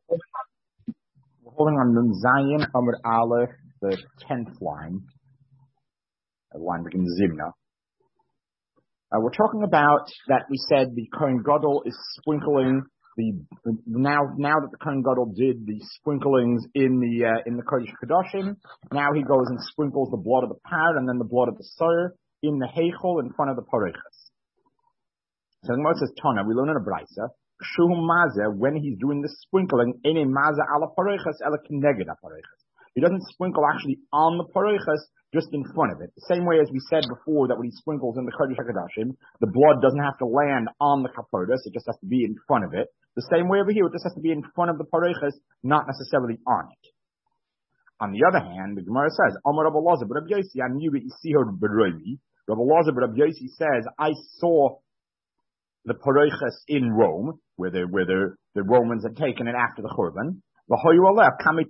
We're holding on Nun Zayin Amr Aleph, the 10th line. The line begins Zimna. We're talking about that we said the Kohen Gadol is sprinkling now that the Kohen Gadol did the sprinklings in the Kodesh Kodashim, now he goes and sprinkles the blood of the par and then the blood of the soyer in the heichol in front of the parechas. So the Gemara says Tana, we learn in a brisa, Shuhu Maza, when he's doing the sprinkling, Ene Maza ala parechas ela kineged parechas. He doesn't sprinkle actually on the parechas, just in front of it. The same way as we said before that when he sprinkles in the Kodesh HaKodashim, the blood doesn't have to land on the kapodas, it just has to be in front of it. The same way over here, it just has to be in front of the parechas, not necessarily on it. On the other hand, the Gemara says, Amar Rabbi Elazar but Rabbi Yossi, I knew it Yisihor B'Rovi. Rabbi Elazar but Rabbi Yossi says, I saw the parechas in Rome, where the Romans had taken it after the Churban. And there were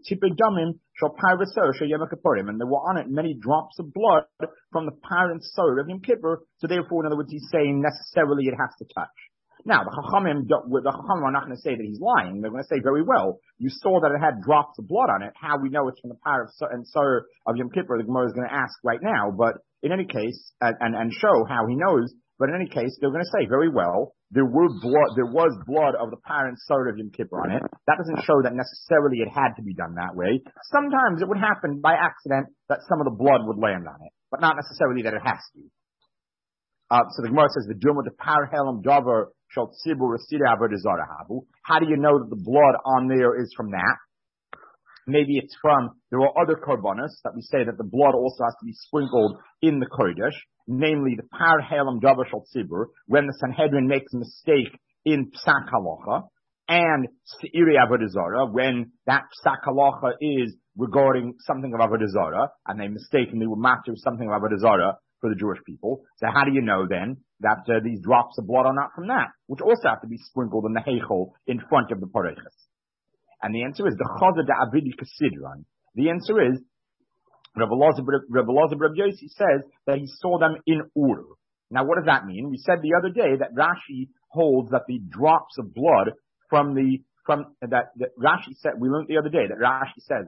on it many drops of blood from the par and sour of Yom Kippur. So therefore, in other words, he's saying necessarily it has to touch. Now, the Chachamim are not going to say that he's lying. They're going to say very well, you saw that it had drops of blood on it. How we know it's from the par and sour of Yom Kippur, the Gemara is going to ask right now. But in any case, and show how he knows. But in any case, they're going to say very well, there was blood of the par and sour of Yom Kippur on it. That doesn't show that necessarily it had to be done that way. Sometimes it would happen by accident that some of the blood would land on it, but not necessarily that it has to. So the Gemara says, the Duma de par helam davar shal tzibur resida avodah habu. How do you know that the blood on there is from that? Maybe it's from, there are other korbanos that we say that the blood also has to be sprinkled in the Kodesh, namely the par helam davar shal tzibur, when the Sanhedrin makes a mistake in psak halacha, and se'iri avodah zarah, when that psak halacha is regarding something of avodah zarah, and they mistakenly were matter something of avodah zarah for the Jewish people. So how do you know then that these drops of blood are not from that, which also have to be sprinkled in the heichol in front of the parechas? And the answer is the Chazar da Avidi Kasidran. The answer is Rabbi Elazar Rabbi Yossi says that he saw them in order. Now, what does that mean? We said the other day that Rashi holds that the drops of blood that Rashi said. We learned the other day that Rashi says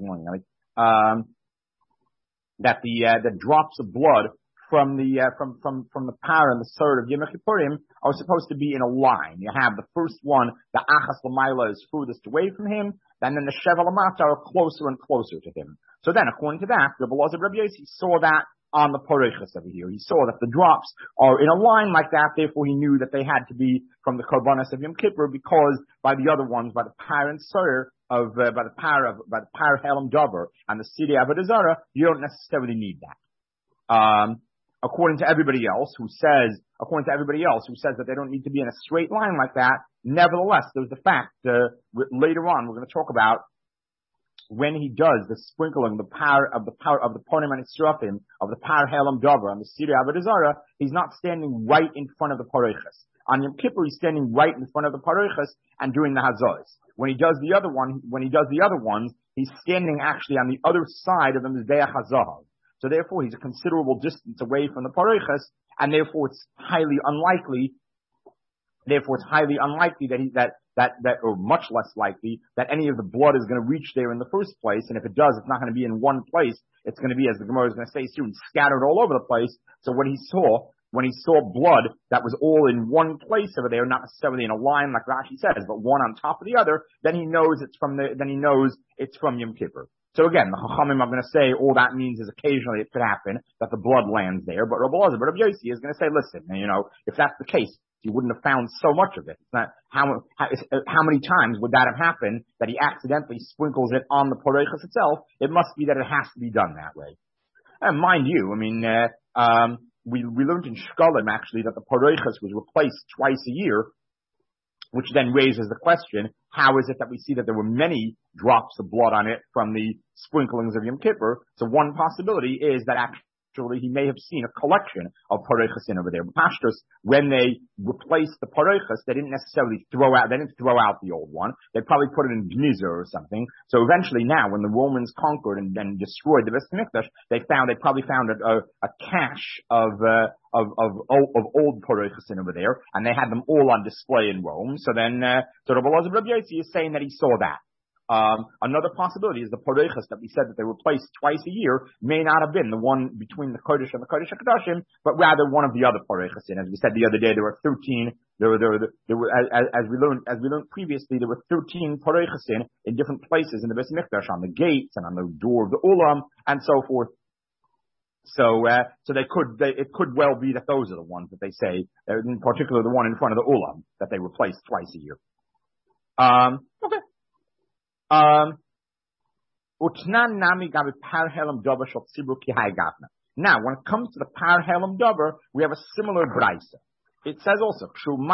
that the drops of blood from the par and the sour of Yom Kippurim are supposed to be in a line. You have the first one, the Achas L'mayla is furthest away from him, and then the Sheva L'mata are closer and closer to him. So then, according to that, Rabbi Elazar Rabbi Yossi saw that on the parechas over here. He saw that the drops are in a line like that, therefore he knew that they had to be from the korbanos of Yom Kippur, because by the other ones, by the par and sour of, by the par helam davar and the sidi avodah zarah, you don't necessarily need that. According to everybody else who says that they don't need to be in a straight line like that, nevertheless, there's the fact, later on, we're going to talk about when he does the sprinkling, the power of the ponim and israfim, of the par helam davar and the sidi avodah zarah, he's not standing right in front of the parechas. On Yom Kippur, he's standing right in front of the parechas and doing the hazos. When he does the other ones, he's standing actually on the other side of the mizbeach hazahav. So therefore, he's a considerable distance away from the parechas, and therefore it's highly unlikely or much less likely that any of the blood is going to reach there in the first place. And if it does, it's not going to be in one place. It's going to be, as the Gemara is going to say soon, scattered all over the place. So when he saw blood that was all in one place over there, not necessarily in a line like Rashi says, but one on top of the other, then he knows it's from Yom Kippur. So again, the Chachamim are going to say all that means is occasionally it could happen that the blood lands there. But Rabbi Elazar, Rabbi Yossi is going to say, listen, if that's the case, you wouldn't have found so much of it. It's not, how many times would that have happened that he accidentally sprinkles it on the parechas itself? It must be that it has to be done that way. And mind you, we learned in Shkolim actually that the parechas was replaced twice a year, which then raises the question, how is it that we see that there were many drops of blood on it from the sprinklings of Yom Kippur? So one possibility is that actually he may have seen a collection of parechas in over there. But Pashtos, when they replaced the parechas, they didn't necessarily throw out the old one. They probably put it in Gnizer or something. So eventually now, when the Romans conquered and then destroyed the Beit HaMikdash, they probably found a cache of old parechas in over there, and they had them all on display in Rome. So then, Rabbi Elazar Rabbi Yossi is saying that he saw that. Another possibility is the Parechas that we said that they were placed twice a year may not have been the one between the Kodesh and the Kodesh HaKadoshim, but rather one of the other Parechas. As we said the other day, there were 13. There were as we learned previously, there were 13 Parechas in different places in the Beis Mikdash, on the gates and on the door of the Ulam and so forth. So it could well be that those are the ones that they say, in particular the one in front of the Ulam, that they were placed twice a year. Okay. Now, when it comes to the Par Helam Dover, we have a similar brisa. It says also,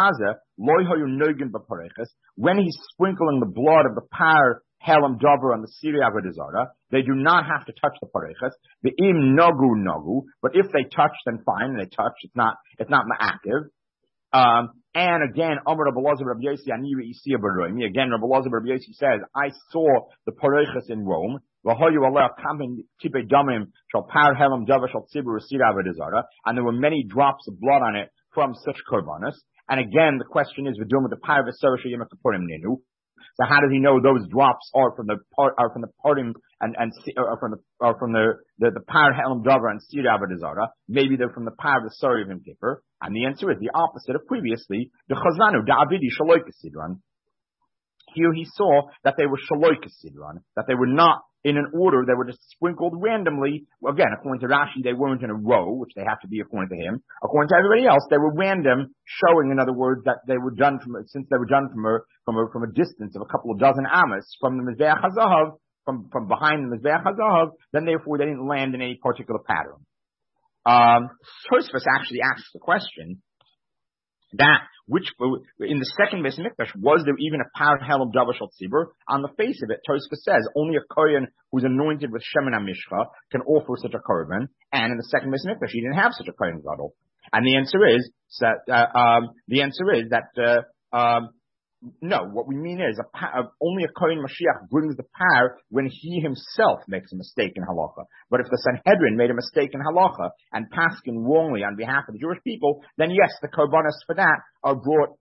when he's sprinkling the blood of the Par Helam Dover on the Siri Avodah Zarah, they do not have to touch the Parechas. The im nagu, but if they touch, then fine. They touch. It's not ma'akiv. And again, Amar Rabbi Elazar Rabbi Yossi Ani Re'isi B'Romi. Again, Rabbi Elazar Rabbi Yossi says, I saw the Parechas in Rome. V'hoyu aleh kamen tipei damim shal Par Helam Dover shal Tzibur Siri Avodah Zarah, and there were many drops of blood on it from such korbanos. And again, the question is, v'dum the Par V'Sorah She'yim Kapurim Ninu. So how does he know those drops are from the parim from the Par Helam Dover and Siri Avodah Zarah? Maybe they're from the Par V'Sorah of Yom Kippur. And the answer is the opposite of previously. The Chazanu Da'avidi Shaloika Sidran. Here he saw that they were Shaloika Sidran, that they were not in an order, they were just sprinkled randomly. Well, again, according to Rashi, they weren't in a row, which they have to be according to him. According to everybody else, they were random, showing, in other words, that they were done from a distance of a couple of dozen amas from the Mizbeach HaZahav, from behind the Mizbeach HaZahav, then therefore they didn't land in any particular pattern. Tosfos actually asks the question that in the second Beis Mikdash, was there even a Par Helam Dover Shel Tzibur? On the face of it, Tosfos says only a Kohen who's anointed with Shemen HaMishcha can offer such a korban, and in the second Beis Mikdash, he didn't have such a Kohen Gadol. And the answer is that no, what we mean is only a Kohen Mashiach brings the par when he himself makes a mistake in halacha. But if the Sanhedrin made a mistake in halacha and paskin wrongly on behalf of the Jewish people, then yes, the korbanos for that are brought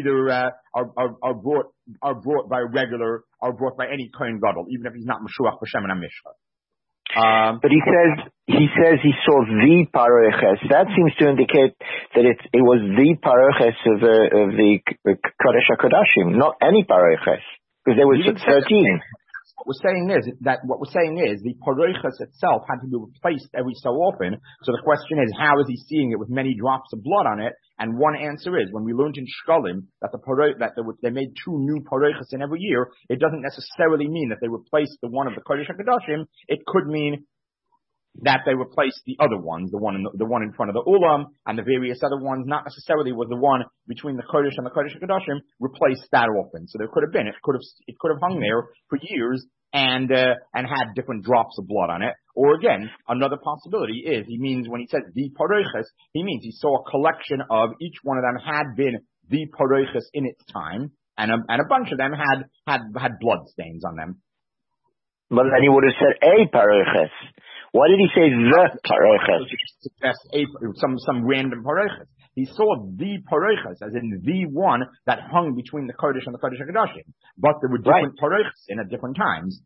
by any Kohen Gadol, even if he's not Mashiach b'Shemen HaMishcha. But he says he saw the Parechas. That seems to indicate that it was the Parechas of the Kodesh HaKodashim, not any Parechas, because there was 13. What we're saying is the Parechas itself had to be replaced every so often. So the question is, how is he seeing it with many drops of blood on it? And one answer is, when we learned in Shkalim that they made 2 new Parechas in every year, it doesn't necessarily mean that they replaced the one of the Kodesh HaKadoshim. It could mean that they replaced the other ones, the one in front of the Ulam, and the various other ones. Not necessarily was the one between the Kodesh and the Kodesh HaKadoshim replaced that often. So there could have been, it could have hung there for years and had different drops of blood on it. Or again, another possibility is he means when he says the Parechas, he means he saw a collection of each one of them had been the Parechas in its time, and a bunch of them had blood stains on them. But then he would have said a Parechas. Why did he say the Parechas? Some random Parechas. He saw the Parechas, as in the one that hung between the Kodesh and the Kodesh HaKadoshim. But there were different Parechas in at different times.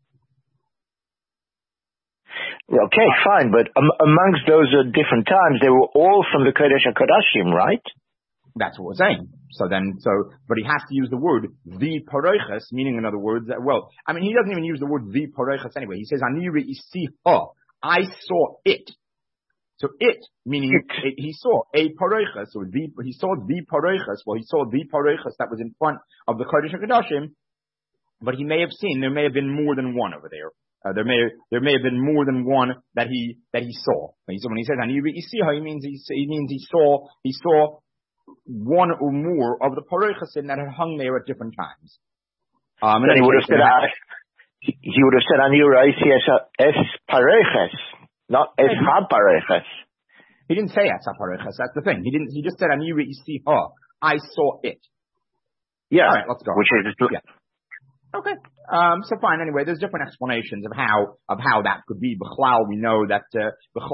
Okay, fine, but amongst those different times, they were all from the Kodesh HaKadoshim, right? That's what we're saying. But he has to use the word the Parechas, meaning in other words that, he doesn't even use the word the Parechas anyway. He says, Ani re'isi ha. I saw it. So it, meaning he saw a Parechas, so he saw the Parechas. Well, he saw the Parechas that was in front of the Kodesh HaKadoshim, but he may have seen, there may have been more than one over there. There may have been more than one that he saw. When he says Ani re'isi, he means he saw one or more of the Parechas that had hung there at different times. Then he would have said Ani re'isi es Parechas, not es ha-Parechas. He didn't say es ha-Parechas. That's the thing. He just said Ani re'isi ha. I saw it. Yeah. All right, let's go. Which is Okay. So fine. Anyway, there's different explanations of how that could be. B'chlal, we know that the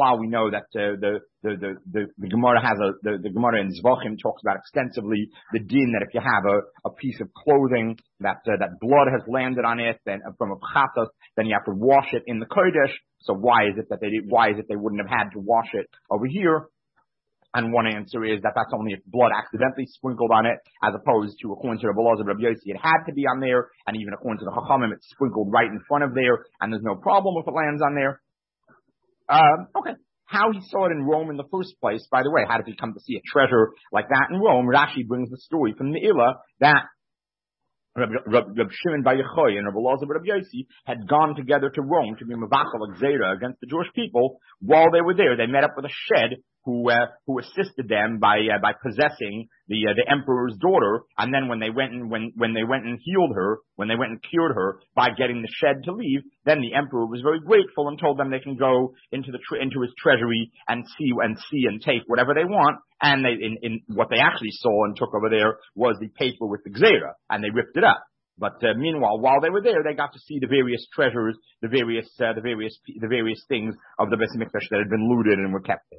Gemara has the Gemara in Zvachim talks about extensively the din that if you have a piece of clothing that blood has landed on it, then from a pchatas, then you have to wash it in the kodesh. So why is it they wouldn't have had to wash it over here? And one answer is that that's only if blood accidentally sprinkled on it, as opposed to, according to Rabbi Elazar, Rabbi Yossi, it had to be on there, and even according to the Chachamim, it's sprinkled right in front of there, and there's no problem if it lands on there. Okay. How he saw it in Rome in the first place, by the way, how did he come to see a treasure like that in Rome? Rashi brings the story from Ne'ilah that Reb Shimon Bar Yochai and Rabbi Elazar Rabbi Yossi had gone together to Rome to be mevachal gzeira against the Jewish people. While they were there, they met up with a shed who assisted them by possessing the emperor's daughter. And then when they went and healed her, when they went and cured her by getting the shed to leave, then the emperor was very grateful and told them they can go into his treasury and see and take whatever they want. And they, in what they actually saw and took over there was the paper with the gzeira, and they ripped it up. But meanwhile, while they were there, they got to see the various treasures, the various things of the Beis Hamikdash that had been looted and were kept there.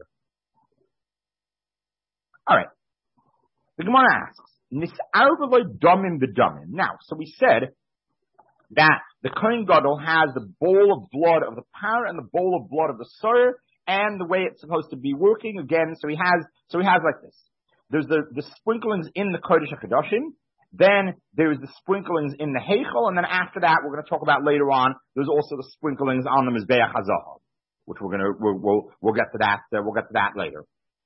All right. The Gemara asks, "Nis'arv'lo damim b'damim." Now, so we said that the Kohen Gadol has the bowl of blood of the parah and the bowl of blood of the soyer, and the way it's supposed to be working again. So he has like this. There's the sprinklings in the Kodesh HaKadoshim. Then there's the sprinklings in the Heichel, and then after that, we're going to talk about later on. There's also the sprinklings on the Mizbeach HaZahav, which we'll get to that. We'll get to that later.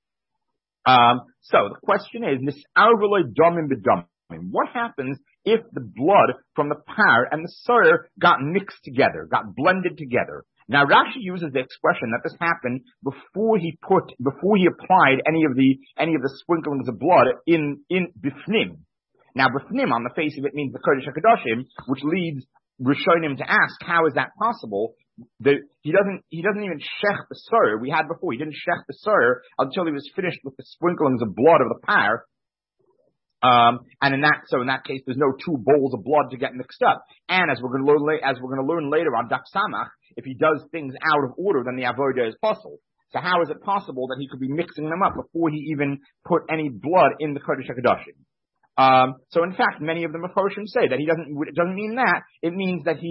So the question is, Nis'arv'lo damim b'damim. What happens if the blood from the par and the soyer got mixed together, got blended together? Now Rashi uses the expression that this happened before he applied any of the sprinklings of blood in bifnim. Now bifnim on the face of it means the Kodesh HaKadoshim, which leads Rishonim to ask, how is that possible? He doesn't even shech the soyer. We had before, he didn't shech the soyer until he was finished with the sprinklings of blood of the par. And in that case, there's no two bowls of blood to get mixed up. And as we're going to learn later on Daf Samach, if he does things out of order, then the avodah is possible. So how is it possible that he could be mixing them up before he even put any blood in the Kodesh HaKadoshim? So in fact, many of the Mefarshim say that it doesn't mean that. It means that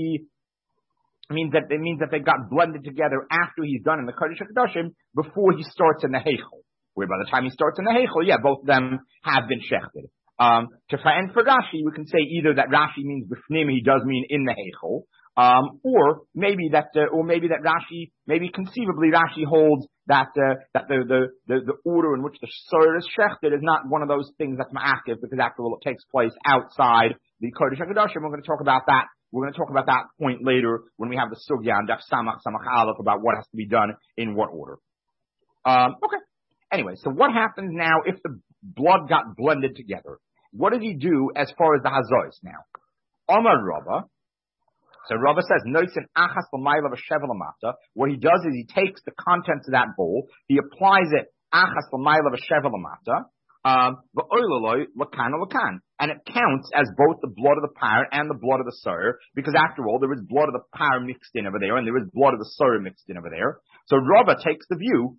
they got blended together after he's done in the Kodesh HaKadoshim before he starts in the Heichel. Where by the time he starts in the Heichel, both of them have been shechted. And for Rashi, we can say either that Rashi means b'fnim, he does mean in the Heichel, or maybe conceivably Rashi holds that the order in which the soyer is shechted is not one of those things that's ma'akiv, because after all, it takes place outside the Kodesh HaKadoshim. We're going to talk about that. We're going to talk about that point later when we have the sugya and Daf Samach Aleph about what has to be done in what order. Okay. Anyway, so what happens now if the blood got blended together? What does he do as far as the hazois now? Omar Rava. So Rava says, Noisin achas l'mayla v'shevel l'mata. What he does is he takes the contents of that bowl, he applies it achas l'mayla v'shevel l'mata, v'oiloloi l'kan l'kan. And it counts as both the blood of the par and the blood of the soyer, because after all, there is blood of the par mixed in over there, and there is blood of the soyer mixed in over there. So Rava takes the view,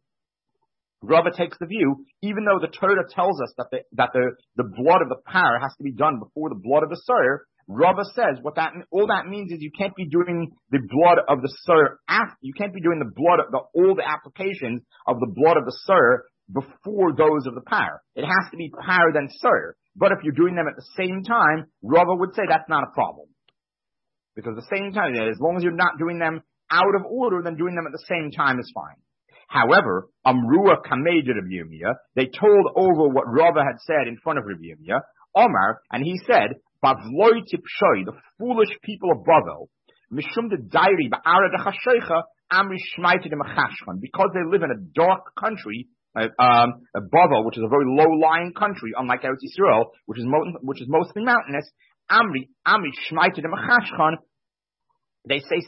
even though the Torah tells us that the blood of the par has to be done before the blood of the soyer, Rava says all that means is you can't be doing the blood of the soyer after, you can't be doing the blood of all the applications of the blood of the soyer before those of the par. It has to be par then soyer. But if you're doing them at the same time, Rava would say that's not a problem. Because at the same time, as long as you're not doing them out of order, then doing them at the same time is fine. However, Amrua Kamei de Rabbi Yirmiyah, they told over what Rava had said in front of Rabbi Yirmiyah, Omar, and he said, Bavloi Tipshoi, the foolish people of Bavel, Mishum de Dairi Ba'ara de Chashaycha, Amri Shmaita de Machashchan, because they live in a dark country, Bavel, which is a very low-lying country, unlike Eretz Yisrael, which is mostly mountainous, Amri Shmaita de Machashchan, they say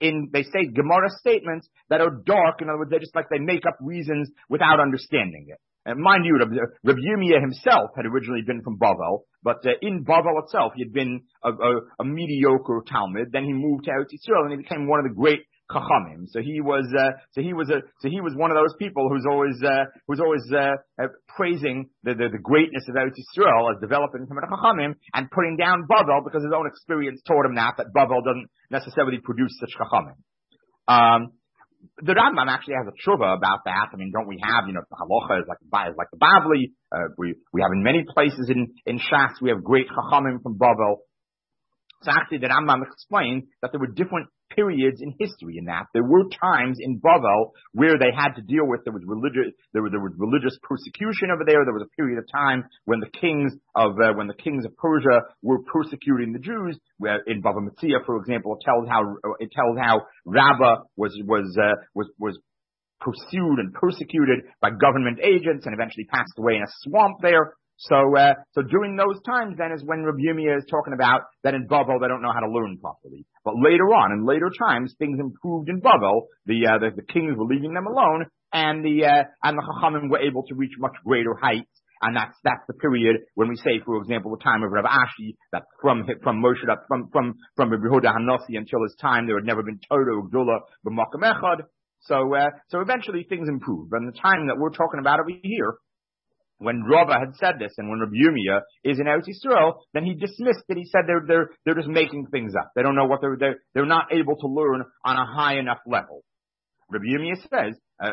Gemara statements that are dark. In other words, they make up reasons without understanding it. And mind you, Rabbi Yirmiyah himself had originally been from Bavel, but in Bavel itself, he had been a mediocre Talmud. Then he moved to Eretz Yisrael, and he became one of the great Chachamim. So he was one of those people who's always praising the greatness of Eretz Yisrael as developing from a Chachamim, and putting down Bavel because his own experience taught him that Bavel doesn't necessarily produce such Chachamim. The Rambam actually has a tshuva about that. I mean, don't we have, the halacha is like the Bavli. We have in many places in Shas, we have great chachamim from Bavel. So actually, the Rambam explained that there were different periods in history in that. There were times in Bavel where they had to deal with, there was religious persecution over there. There was a period of time when the kings of Persia were persecuting the Jews, where in Bava Metzia, for example, it tells how Rabbah was pursued and persecuted by government agents and eventually passed away in a swamp there. So during those times then is when Rabbi Yirmiyah is talking about that in Bavel they don't know how to learn properly. But later on, in later times, things improved in Bavel. The kings were leaving them alone, and the Chachamim were able to reach much greater heights. And that's the period when we say, for example, the time of Rav Ashi, that from Moshe, from Rabbi Yehuda Hanassi until his time, there had never been Torah or Gdula b'Makom Echad. So eventually things improved. But in the time that we're talking about over here, when Rava had said this, and when Rabbi Yirmiyah is in Eretz Yisrael, then he dismissed it. He said they're just making things up. They don't know what they're not able to learn on a high enough level. Rabbi Yirmiyah says,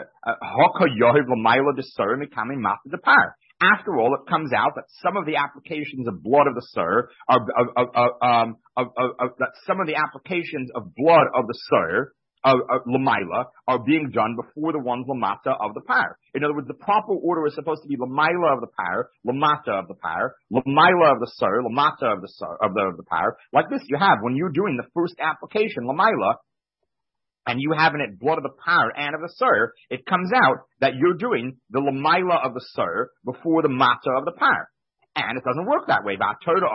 after all, it comes out that some of the applications of blood of the Sur Lamaila are being done before the ones Lamata of the Par. In other words, the proper order is supposed to be Lamaila of the Par, Lamata of the Par, Lamaila of the Sur, Lamata of the Par. Like this, you have when you're doing the first application, Lamaila, and you have in it blood of the Par and of the Sur, it comes out that you're doing the Lamaila of the Sur before the Mata of the Par. And it doesn't work that way.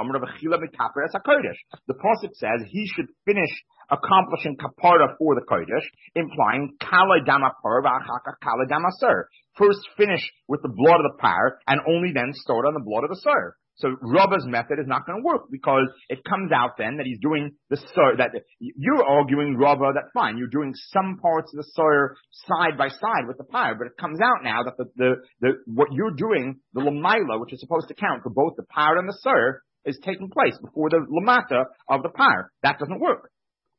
The Pasuk says he should finish accomplishing kapara for the kodesh, implying kala dama par v'achaka kala dama sur. First finish with the blood of the par, and only then start on the blood of the sur. So Rabba's method is not going to work, because it comes out then that he's doing the sur, that you're arguing, Rabba, that fine, you're doing some parts of the sur side by side with the par, but it comes out now that the what you're doing, the lamaila, which is supposed to count for both the par and the sur, is taking place before the lamata of the par. That doesn't work.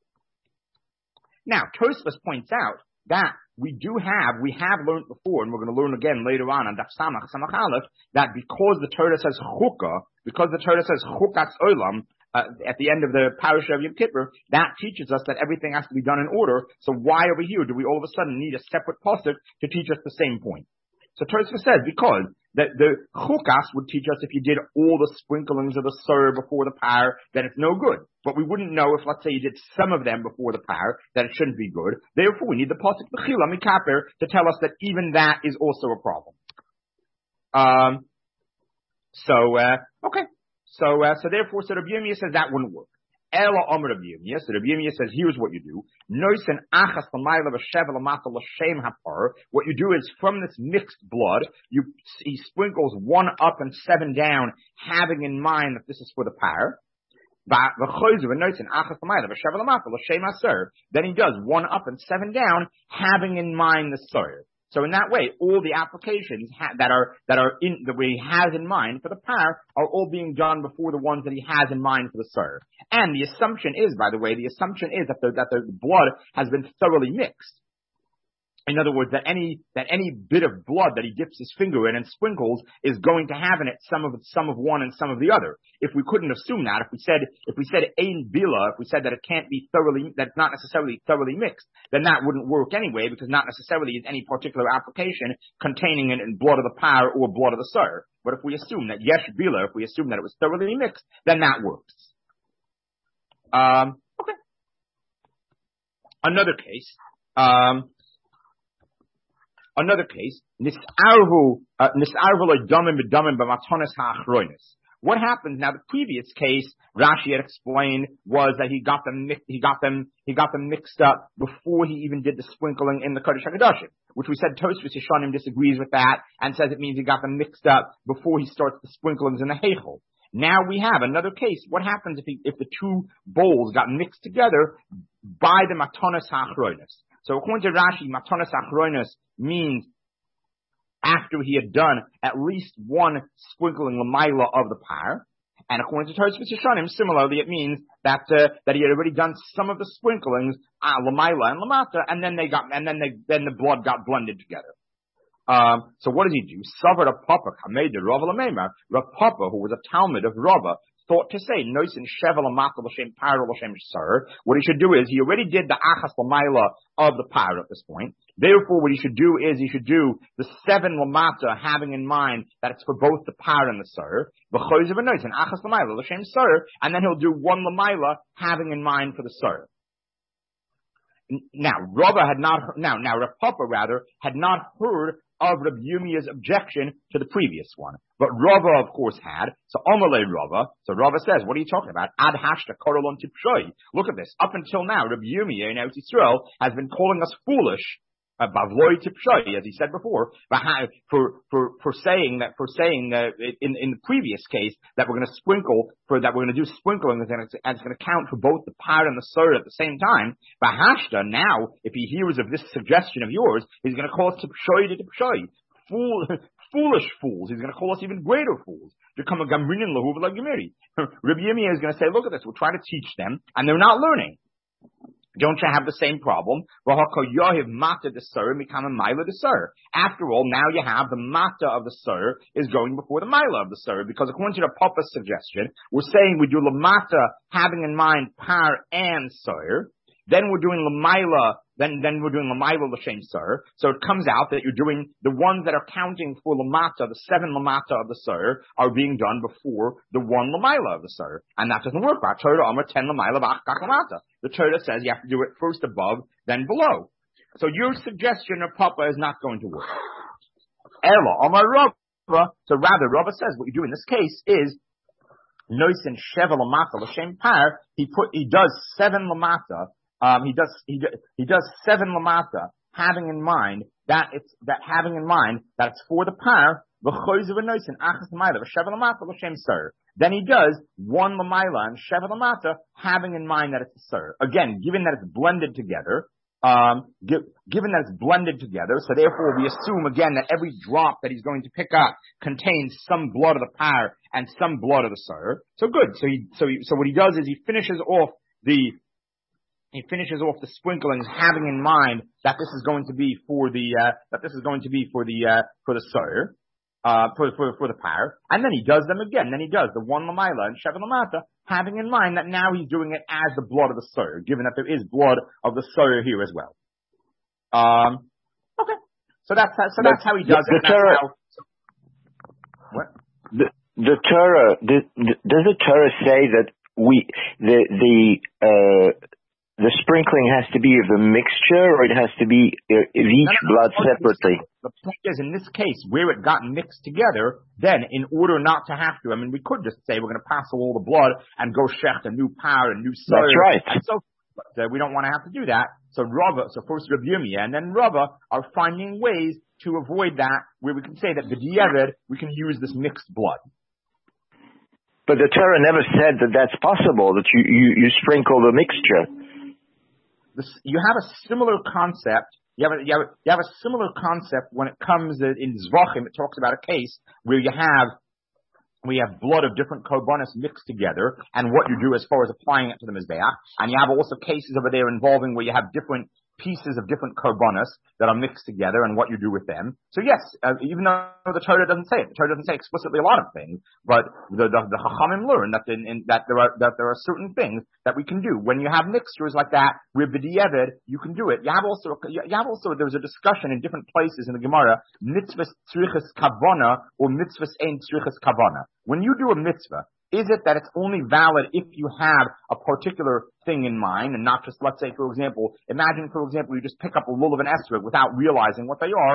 Now, Tosfos points out that we have learned before, and we're going to learn again later on Daf Samach, Samach Aleph, that because the Torah says chukas olam, at the end of the parasha of Yom Kippur, that teaches us that everything has to be done in order. So why over here do we all of a sudden need a separate pasuk to teach us the same point? So Tosfos says, because the chukas would teach us if you did all the sprinklings of the sur before the par, then it's no good. But we wouldn't know if, let's say, you did some of them before the par, that it shouldn't be good. Therefore, we need the pasuk b'chila mikaper to tell us that even that is also a problem. So therefore, Rabbi Yirmiyah says that wouldn't work. Ela Omer Rabbi Yirmiyah. So Rabbi Yirmiyah says, here's what you do. Noisen achas l'mayla v'shevel l'mata l'shem hapar. What you do is, from this mixed blood, he sprinkles 1 up and 7 down, having in mind that this is for the par. Then he does 1 up and 7 down, having in mind the sur. So in that way, all the applications that he has in mind for the par are all being done before the ones that he has in mind for the sur. And the assumption is, by the way, that the blood has been thoroughly mixed. In other words, that any bit of blood that he dips his finger in and sprinkles is going to have in it some of one and some of the other. If we couldn't assume that, if we said ein bila, if we said that it can't be thoroughly, that it's not necessarily thoroughly mixed, then that wouldn't work anyway, because not necessarily is any particular application containing in blood of the par or blood of the sur. But if we assume that yesh bila, if we assume that it was thoroughly mixed, then that works. Okay. Another case, nis'arvu lo'damim b'damim b'matzones ha'achronis. What happens now? The previous case Rashi had explained was that he got them mixed up before he even did the sprinkling in the Kodesh HaKodashim, which we said Tosfos Yeshanim disagrees with that and says it means he got them mixed up before he starts the sprinklings in the Heichel. Now we have another case. What happens if the two bowls got mixed together by the Matanos HaAchronos? So according to Rashi, Matanos HaAchronos means after he had done at least one sprinkling l'mayla of the par. And according to Tosfos Yeshanim, similarly, it means that he had already done some of the sprinklings l'mayla and l'mata, and then the blood got blended together. So what does he do? Savar Rav Papa Kamed Rava Lameimar. Rav Papa, who was a Talmud of Rava, thought to say Noisin Shevel Amata L'Shem Par L'Shem Sir. What he should do is he already did the Achas L'Mayla of the par at this point. Therefore, what he should do is he should do the 7 Lamata, having in mind that it's for both the par and the Sir. V'choiz of a Noisin Achas L'Mayla L'Shem Sir, and then he'll do 1 L'Mayla, having in mind for the Sir. Now, Rav Papa had not heard of Rabbi Yumiya's objection to the previous one. But Rava, of course, had. So Omalei Rava. So Rava says, what are you talking about? Ad hashta korolon tipshoi. Look at this. Up until now, Rabbi Yumiya in Eretz Yisrael has been calling us foolish. Bavloi tipshoi, as he said before, for saying that in the previous case that we're going to do sprinkling and it's going to count for both the par and the sur at the same time. Bahashta, now, if he hears of this suggestion of yours, he's going to call us tipshoi to tipshoi. Foolish fools. He's going to call us even greater fools. Rabbi Yirmiyah is going to say, look at this, we'll try to teach them, and they're not learning. Don't you have the same problem? After all, now you have the mata of the sir is going before the mila of the sir, because according to the Papa's suggestion, we're saying we do the mata having in mind par and sir, then we're doing the mila, then we're doing the mila l'shem sir. So it comes out that you're doing the ones that are counting for lamata, the 7 lamata of the sir, are being done before the 1 lamila of the sir, and that doesn't work. Torah Amar 10 lamila v'achkach lamata. The Torah says you have to do it first above, then below. So your suggestion of Papa is not going to work. Ela Amar Rava. So rather, Rava says what you do in this case is Noisin Shevel Lamata l'shem par. He does 7 lamata. He does 7 lamata, having in mind that it's for the par. Then he does 1 lamaila and 7 lamata, having in mind that it's a sir. Again, given that it's blended together, so therefore we assume again that every drop that he's going to pick up contains some blood of the par and some blood of the sir. So good. So what he does is he finishes off the sprinklings, having in mind that this is going to be for the sir, for the par, and then he does them again. Then he does the 1 lamaila and 7 lamata, having in mind that now he's doing it as the blood of the sir, given that there is blood of the sir here as well. Okay, so that's how he does it. The Torah, does the Torah say that the sprinkling has to be of a mixture, or it has to be of each blood separately? The point is, in this case, where it got mixed together, then in order not to have to, we could just say we're going to pass all the blood and go shecht a new par, a new sir. That's right. And so but we don't want to have to do that. So first Rabbi Yirmiyah and then Rava are finding ways to avoid that, where we can say that b'diavad we can use this mixed blood. But the Torah never said that that's possible, that you sprinkle the mixture. You have a similar concept. You have a similar concept when it comes in Zvachim. It talks about a case where we have blood of different korbanos mixed together, and what you do as far as applying it to the mizbeach. And you have also cases over there involving where you have different pieces of different korbanos that are mixed together and what you do with them. So yes, even though the Torah doesn't say it, the Torah doesn't say explicitly a lot of things, but the Chachamim learn that there are certain things that we can do when you have mixtures like that. With b'diavad, you can do it. You have also there's a discussion in different places in the Gemara, mitzvahs tzrichas kavana or mitzvahs ein tzrichas kavana. When you do a mitzvah, is it that it's only valid if you have a particular thing in mind and not just, let's say, for example, imagine, for example, you just pick up a lulav and esrog without realizing what they are,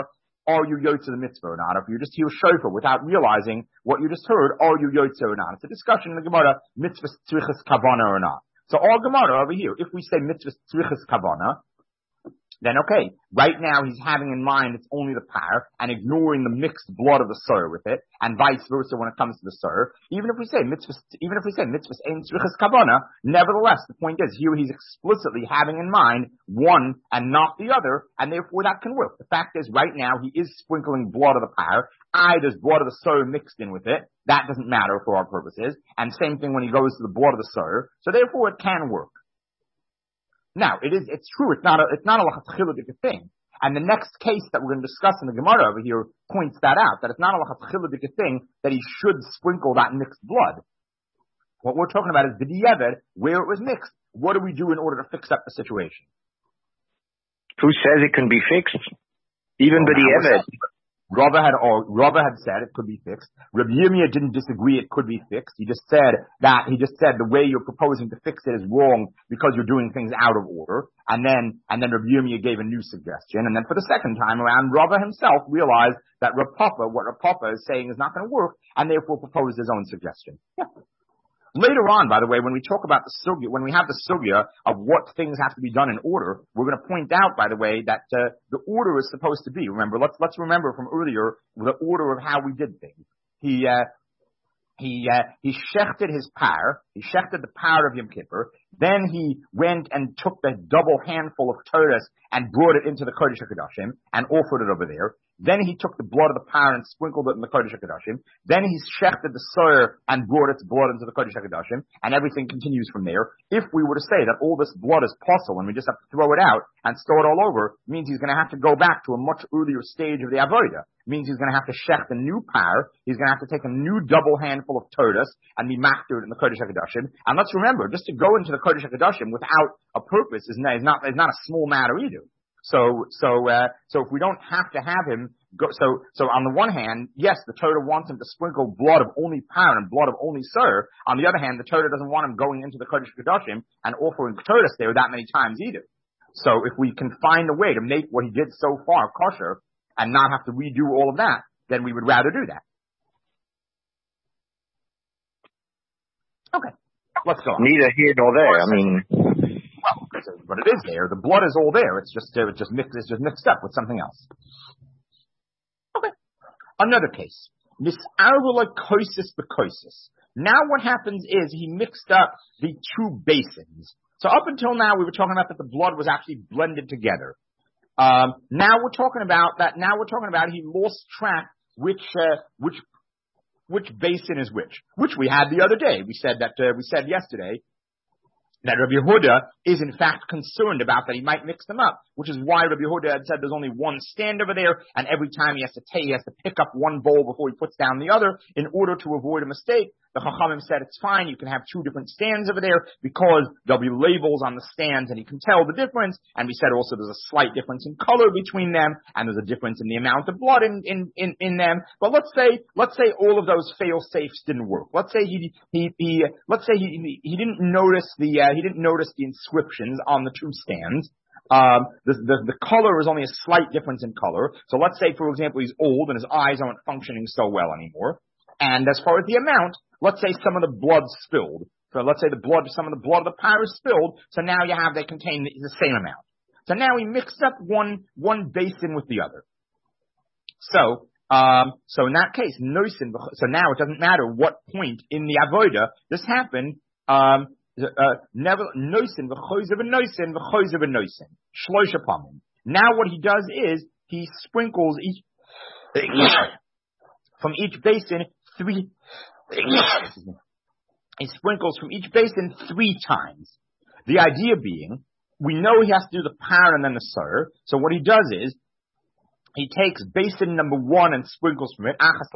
are you yotze the mitzvah or not? If you just hear shofar without realizing what you just heard, are you yotze or not? It's a discussion in the Gemara, mitzvah tzrichas kavana or not. So all Gemara over here, if we say mitzvah tzrichas kavana, then okay, right now he's having in mind it's only the par and ignoring the mixed blood of the sur with it, and vice versa when it comes to the sur. Even if we say mitzvah ein tzrichas kavana, nevertheless the point is here he's explicitly having in mind one and not the other, and therefore that can work. The fact is right now he is sprinkling blood of the par. There's blood of the sur mixed in with it. That doesn't matter for our purposes. And same thing when he goes to the blood of the sur. So therefore it can work. Now, it's true, it's not a lachatchiladik thing. And the next case that we're going to discuss in the Gemara over here points that out, that it's not a lachatchiladik thing that he should sprinkle that mixed blood. What we're talking about is the diavad, where it was mixed. What do we do in order to fix up the situation? Who says it can be fixed? Even the diavad. Rava had said it could be fixed. Rabbi Yirmiyah didn't disagree it could be fixed. He just said the way you're proposing to fix it is wrong because you're doing things out of order. And then Rabbi Yirmiyah gave a new suggestion. And then for the second time around, Rava himself realized that what Rav Papa is saying is not going to work, and therefore proposed his own suggestion. Yeah. Later on, by the way, when we talk about the sugya, when we have the sugya of what things have to be done in order, we're going to point out, by the way, that the order is supposed to be. Remember, let's remember from earlier the order of how we did things. He shechted his par. He shechted the par of Yom Kippur. Then he went and took the double handful of Torahs and brought it into the Kodesh HaKadoshim and offered it over there. Then he took the blood of the par and sprinkled it in the Kodesh HaKadoshim. Then he shechted the soyer and brought its blood into the Kodesh HaKadoshim, and everything continues from there. If we were to say that all this blood is possible and we just have to throw it out and start all over, it means he's going to have to go back to a much earlier stage of the avodah. It means he's going to have to shech a new par. He's going to have to take a new double handful of Torahs and be machtir in the Kodesh HaKadoshim. And let's remember, just to go into the Kodesh HaKadoshim without a purpose is not a small matter either. So if we don't have to have him go, so on the one hand, yes, the Torah wants him to sprinkle blood of only par and blood of only sur. On the other hand, the Torah doesn't want him going into the Kodesh HaKadoshim and offering Torahs there that many times either. So if we can find a way to make what he did so far kosher and not have to redo all of that, then we would rather do that. Okay, let's go on. Neither here nor there. I mean, but it is there. The blood is all there. It's just mixed up with something else. Okay. Another case. Misarvulakosis bekosis. Now what happens is he mixed up the two basins. So up until now we were talking about that the blood was actually blended together. Now we're talking about he lost track which basin is which we had the other day. We said yesterday that Rabbi Yehuda is in fact concerned about that he might mix them up, which is why Rabbi Yehuda had said there's only one stand over there, and every time he has to pick up one bowl before he puts down the other in order to avoid a mistake. The Chachamim said it's fine, you can have two different stands over there because there'll be labels on the stands and you can tell the difference. And we said also there's a slight difference in color between them and there's a difference in the amount of blood in them. But let's say all of those fail safes didn't work. Let's say he didn't notice the inscriptions on the two stands. The color is only a slight difference in color. So let's say, for example, he's old and his eyes aren't functioning so well anymore. And as far as the amount, let's say some of the blood spilled. So let's say some of the blood of the par is spilled. So now they contain the same amount. So now he mixed up one basin with the other. So in that case, noisin. So now it doesn't matter what point in the avodah this happened. Never noisin v'choizer v'noisin v'choizer v'noisin shloisha pamim. Now what he does is he sprinkles each from each basin three. He sprinkles from each basin 3 times. The idea being, we know he has to do the par and then the sur. So what he does is he takes basin number 1 and sprinkles from it.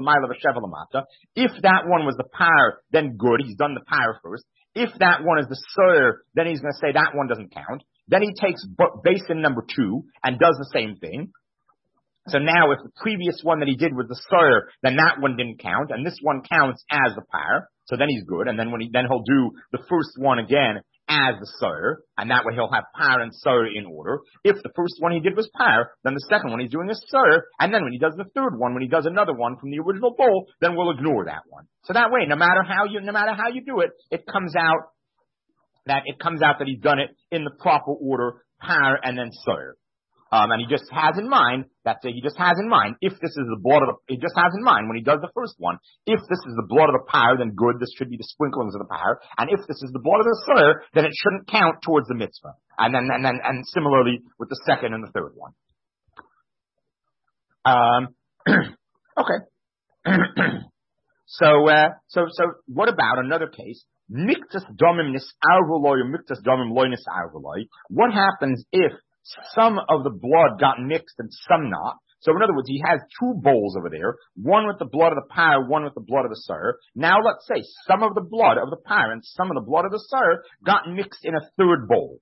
If that one was the par, then good. He's done the par first. If that one is the sur, then he's going to say that one doesn't count. Then he takes basin number 2 and does the same thing. So now if the previous one that he did was the sur, then that one didn't count, and this one counts as the par. So then he's good, and then he'll do the first one again as the Sir, and that way he'll have Par and Sir in order. If the first one he did was Par, then the second one he's doing a Sir, and then when he does the third one, when he does another one from the original bowl, then we'll ignore that one. So that way, no matter how you do it, it comes out that he's done it in the proper order, Par and then Sir. And he just has in mind, if this is the blood of he just has in mind when he does the first one, if this is the blood of the Par, then good, this should be the sprinklings of the Par. And if this is the blood of the Sir, then it shouldn't count towards the mitzvah. And similarly with the second and the third one. Okay. So what about another case? Miktas domim nis'arvuloi or miktas domim loy nis'arvuloi. What happens if some of the blood got mixed and some not? So in other words, he has two bowls over there, one with the blood of the Par, one with the blood of the Sir. Now let's say some of the blood of the Par and some of the blood of the Sir got mixed in a third bowl.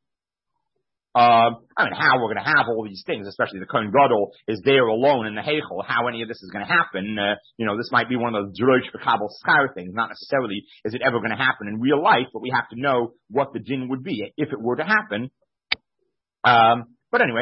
How we're going to have all these things, especially the Kohen Gadol is there alone in the Heichel, how any of this is going to happen, this might be one of those Jerosh V'Kabel Skar things, not necessarily is it ever going to happen in real life, but we have to know what the din would be if it were to happen. But anyway,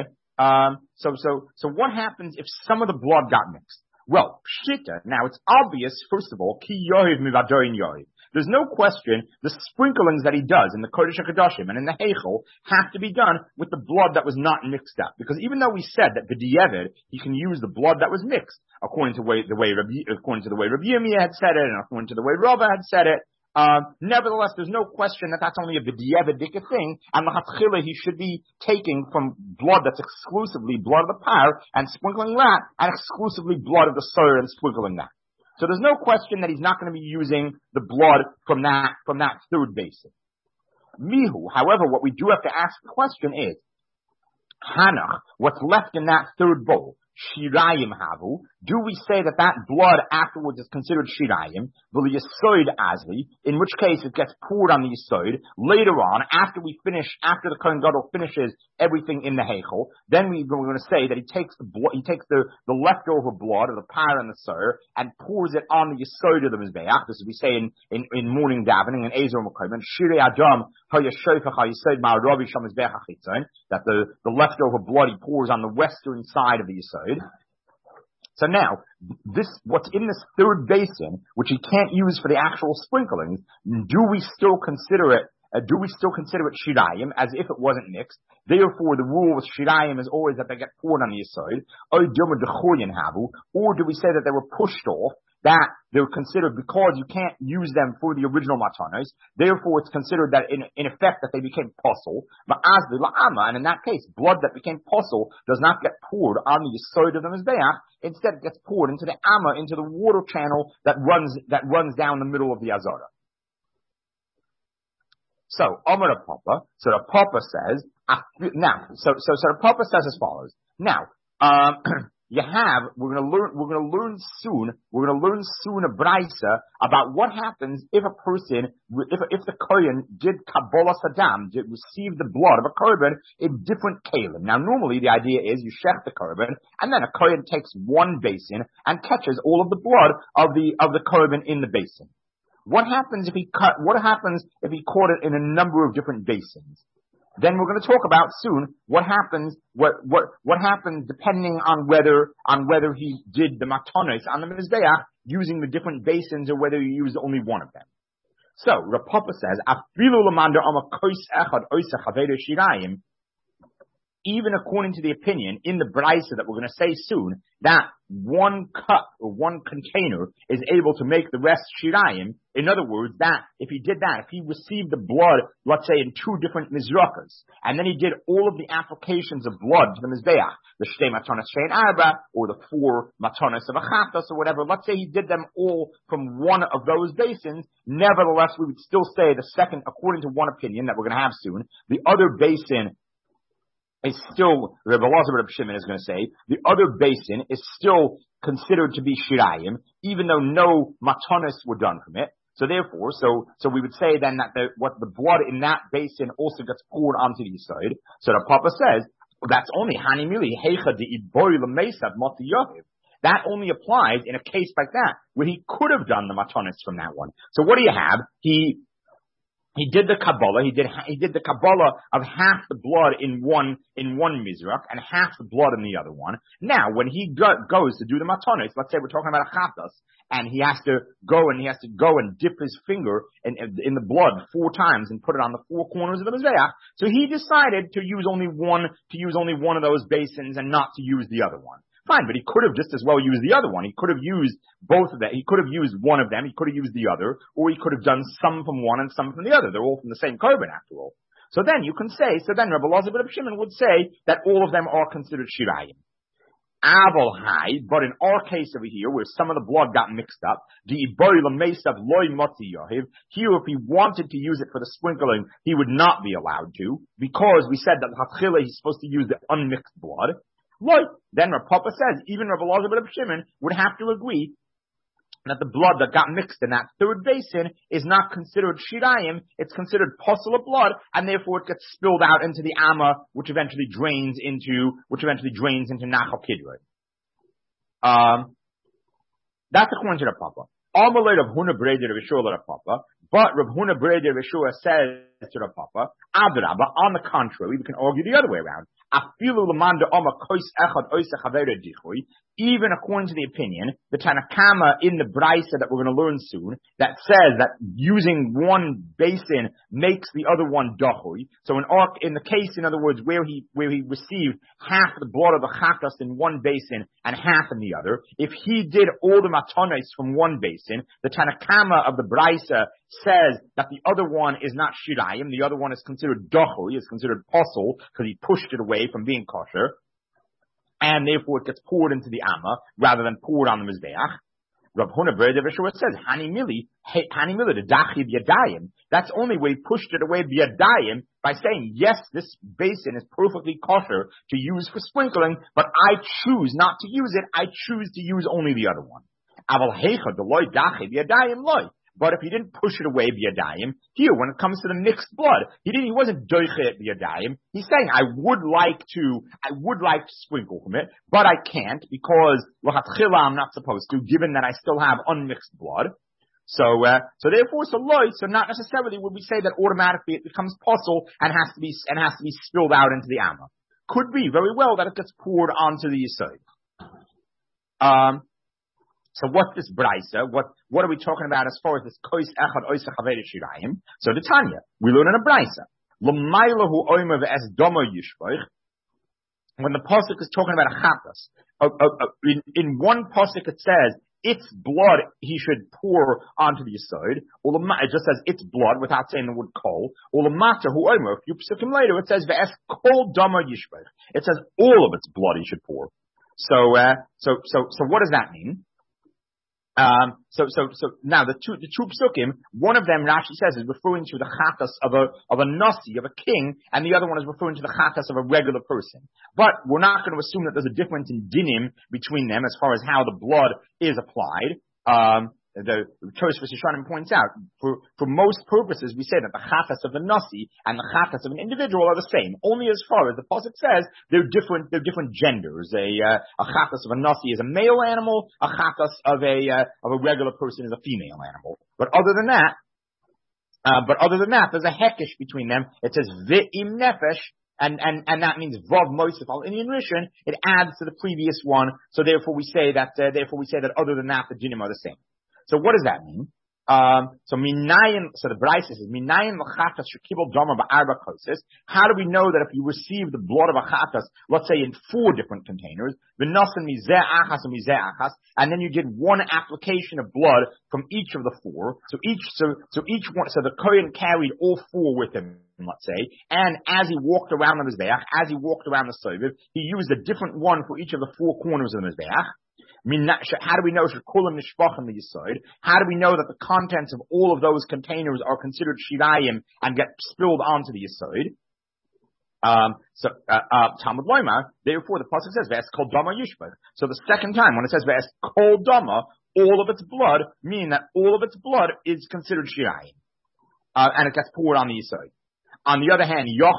so what happens if some of the blood got mixed? Well, Pshita, now it's obvious, first of all, Ki Yohiv Mivadoin Yohiv. There's no question the sprinklings that he does in the Kodesh HaKadoshim and in the Heichel have to be done with the blood that was not mixed up. Because even though we said that b'diavad he can use the blood that was mixed, according to the way Rabbi Yirmiyah had said it and according to the way Rava had said it, nevertheless, there's no question that that's only a b'diavadika thing, and l'chatchila he should be taking from blood that's exclusively blood of the Par and sprinkling that, and exclusively blood of the Sir and sprinkling that. So there's no question that he's not going to be using the blood from that third basin. Mihu, however, what we do have to ask the question is, Hanach, what's left in that third bowl, Shirayim havu, do we say that blood afterwards is considered Shirayim, v'li Yisoid azli, in which case it gets poured on the Yisoid, later on, after the Kohen Gadol finishes everything in the Heichel, then we're going to say that he takes the leftover blood of the Par and the Sir, and pours it on the Yisoid of the Mizbeach, this is we say in morning davening, in Ezer Mekayim, Shirei Adam, ha-yashofach ha-Yisoid ma'aravi sham Mizbeach ha-chitzon, that the leftover blood he pours on the western side of the Yisoid. So now, what's in this third basin, which he can't use for the actual sprinklings, do we still consider it Shirayim, as if it wasn't mixed? Therefore, the rule with Shirayim is always that they get poured on the Yisoid. Or do we say that they were pushed off, that they're considered because you can't use them for the original matanos, therefore it's considered that in effect that they became puzzle. And in that case, blood that became puzzle does not get poured on the Yisoid of the Mizbeach, instead it gets poured into the Amma, into the water channel that runs down the middle of the Azara. So, Amar Papa, so the Papa says, the Papa says as follows. Now, we're gonna learn soon a Braisa about what happens if a person, if the Kohen did Kabbalah Saddam, did receive the blood of a Korban in different kalim. Now normally the idea is you shech the Korban, and then a Kohen takes one basin and catches all of the blood of the Korban in the basin. What happens if he caught it in a number of different basins? Then we're going to talk about soon what happens depending on whether he did the matanos on the Mizbeach using the different basins or whether he used only one of them. So, Rav Papa says, Afilu l'mander ama kois echad oisach haveda shirayim, even according to the opinion in the Braisa that we're going to say soon, that one cup or one container is able to make the rest shirayim. In other words, that if he did that, if he received the blood, let's say in two different mizrakas, and then he did all of the applications of blood to the mizbeach, the shtei matanas shein arba, or the 4 matanas of a chatas or whatever, let's say he did them all from one of those basins, nevertheless we would still say the second, according to one opinion that we're going to have soon, the other basin is still, Rebbe Elazar Reb Shimon is going to say, the other basin is still considered to be shirayim, even though no matanos were done from it. So therefore, so we would say then that the blood in that basin also gets poured onto the Yisoid. So the Papa says, that's only hanimili heicha de ibori l'mesav mati yohiv. That only applies in a case like that, where he could have done the matanos from that one. So what do you have? He he did the Kabbalah, he did the Kabbalah of half the blood in one Mizrach and half the blood in the other one. Now, when he goes to do the Matanos, let's say we're talking about a Chatas, and he has to go and dip his finger in the blood 4 times and put it on the 4 corners of the Mizbeach. So he decided to use only one of those basins and not to use the other one. Fine, but he could have just as well used the other one. He could have used both of them. He could have used one of them. He could have used the other, or he could have done some from one and some from the other. They're all from the same korban after all. So then Rabbi Elazar ben Rabbi Shimon would say that all of them are considered shirayim. Aval hai, but in our case over here, where some of the blood got mixed up, here if he wanted to use it for the sprinkling, he would not be allowed to, because we said that Hatchila he's supposed to use the unmixed blood. Then Rav Papa says, even Rabbi Elazar ben Rabbi Shimon would have to agree that the blood that got mixed in that third basin is not considered shirayim, it's considered posel blood, and therefore it gets spilled out into the Amma, which eventually drains into Nachal Kidron. That's according to Rav Papa. Amalei Rav Huna Breder Rav Yeshua Rav Papa, but Rav Huna Breder Rav Yeshua says to Rav Papa, Adrabba, on the contrary, we can argue the other way around. Even according to the opinion, the Tanakama in the Brisa that we're going to learn soon, that says that using one basin makes the other one dahui. So in the case, in other words, where he received half the blood of the chatas in one basin and half in the other, if he did all the matanos from one basin, the Tanakama of the Brisa says that the other one is not shirayim, the other one is considered dahui, is considered posel, because he pushed it away from being kosher, and therefore it gets poured into the Amma, rather than poured on the Mizbeach. Rav Huna Breder Rav says, Hani Mili, the dachi b'yadayim. That's only where he pushed it away b'yadayim, by saying, yes, this basin is perfectly kosher to use for sprinkling, but I choose not to use it, I choose to use only the other one. Aval heicha deloy dachi b'yadayim loy. But if he didn't push it away b'yadayim, here, when it comes to the mixed blood, he wasn't doichet b'yadayim. He's saying, I would like to sprinkle from it, but I can't, because l'chatchila I'm not supposed to, given that I still have unmixed blood. So therefore, so not necessarily would we say that automatically it becomes posel and has to be spilled out into the Amma. Could be, very well, that it gets poured onto the Yisod. So what's this brisa? What are we talking about as far as this kois echad oisach haveda shirayim? So the Tanya, we learn in a brisa. L'maylahu oimer ve'es domo yishpoich. When the pasuk is talking about a chatas, in one pasuk it says its blood he should pour onto the yisod. It just says its blood without saying the word kol. Ulamata hu oimer. A few pasukim later it says ve'es kol domo yishpoich. It says all of its blood he should pour. So what does that mean? So now the two psukim, one of them Rashi says is referring to the chatas of a nasi, of a king, and the other one is referring to the chatas of a regular person. But we're not going to assume that there's a difference in dinim between them as far as how the blood is applied. The Tosfos Yeshanim points out, for most purposes, we say that the chatas of the nasi and the chatas of an individual are the same. Only as far as the pasuk says, they're different genders. A chatas of a nasi is a male animal. A chatas of a regular person is a female animal. But other than that, there's a hekesh between them. It says ve'im nefesh. And that means vav mosif al inyan rishon. It adds to the previous one. So therefore we say that other than that, the dinim are the same. So what does that mean? So the Brisa says, minayin l'chatas shekibel dama ba'arba kosis. How do we know that if you receive the blood of a chatas, let's say in 4 different containers, v'nasan mizeh achas and mizeh achas, and then you did one application of blood from each of the 4. So the Kohen carried all 4 with him, let's say, and as he walked around the Mizbeach, as he walked around the Soviv, he used a different one for each of the 4 corners of the Mizbeach. How do we know How do we know that the contents of all of those containers are considered shirayim and get spilled onto the yisod? Talmud Loimar, therefore the pasuk says ve'es kol dama yishbach. So the second time when it says ve'es kol dama, all of its blood, meaning that all of its blood is considered shirayim, and it gets poured on the yisod. On the other hand, you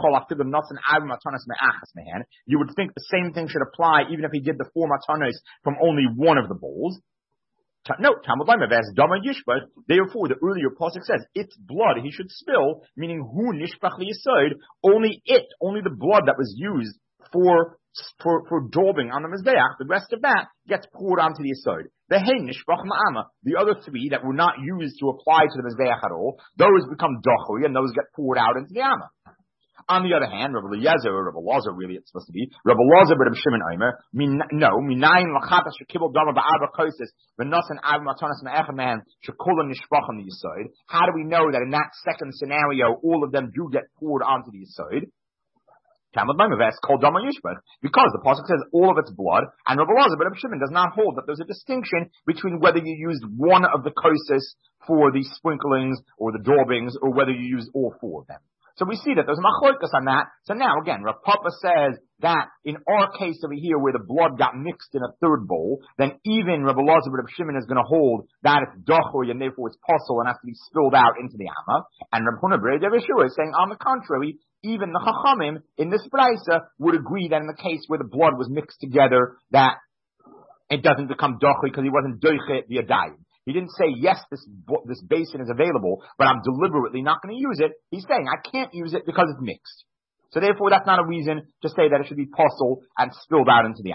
would think the same thing should apply even if he did the 4 matanos from only one of the bowls. No, Talmud Laimer, as Dama Yishbach, therefore the earlier pasuk says, its blood he should spill, meaning hu nishbach liyasod, only the blood that was used for daubing on the Mizbeach, the rest of that gets poured onto the Yisod. The Hein nishbach ma'ama, the other three that were not used to apply to the Mizbeach at all, those become dochui and those get poured out into the Amma. On the other hand, Rabbi Eliezer, or Rabbi Lazar, really it's supposed to be, Rabbi Lazar but Rabbi Shimon Omer, minayin lachatas shekibel dama ba'arba kosis, v'nosan av matanas ma'echad man, shekulam nishbacham the Yisod. How do we know that in that second scenario, all of them do get poured onto the Yisod? Talmud Laimer, called dama yishbach, because the pasuk says all of its blood, and Rabbi Lazar but Rabbi Shimon does not hold that there's a distinction between whether you used one of the kosis for the sprinklings or the daubings, or whether you used all four of them. So we see that there's machlokas on that. So now again, Rav Papa says that in our case over here where the blood got mixed in a third bowl, then even Rabbi Elazar Rabbi Shimon is going to hold that it's dochoy and therefore it's possible and has to be spilled out into the Amma. And Rabbi Huna Ber Yeshua is saying on the contrary, even the Chachamim in this Braisa would agree that in the case where the blood was mixed together, that it doesn't become dochoy because he wasn't doichet via dayim. He didn't say, yes, this basin is available, but I'm deliberately not going to use it. He's saying, I can't use it because it's mixed. So therefore, that's not a reason to say that it should be possible and spilled out into the